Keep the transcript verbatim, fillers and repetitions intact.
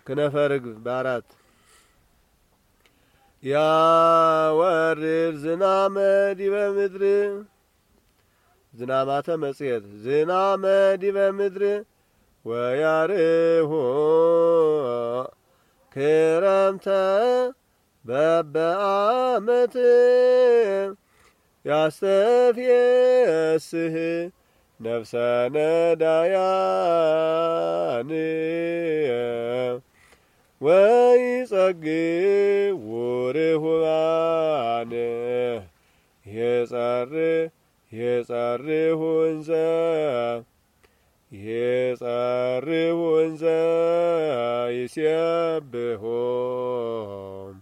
ክነፈ ርግብ በአራት ያ ወርድ ዝናመ ዲበ ምድር ዝናማተ መጽሔት ዝናመ ዲበ ምድር ወያርሆ ክረምተ በበአመት ያስተፍየስህ ነፍሰ ነዳያን ወይጸግብ ውርሁባን የጸር የጸርሁ እንዘ የጸርሁ እንዘ ይሴብሖ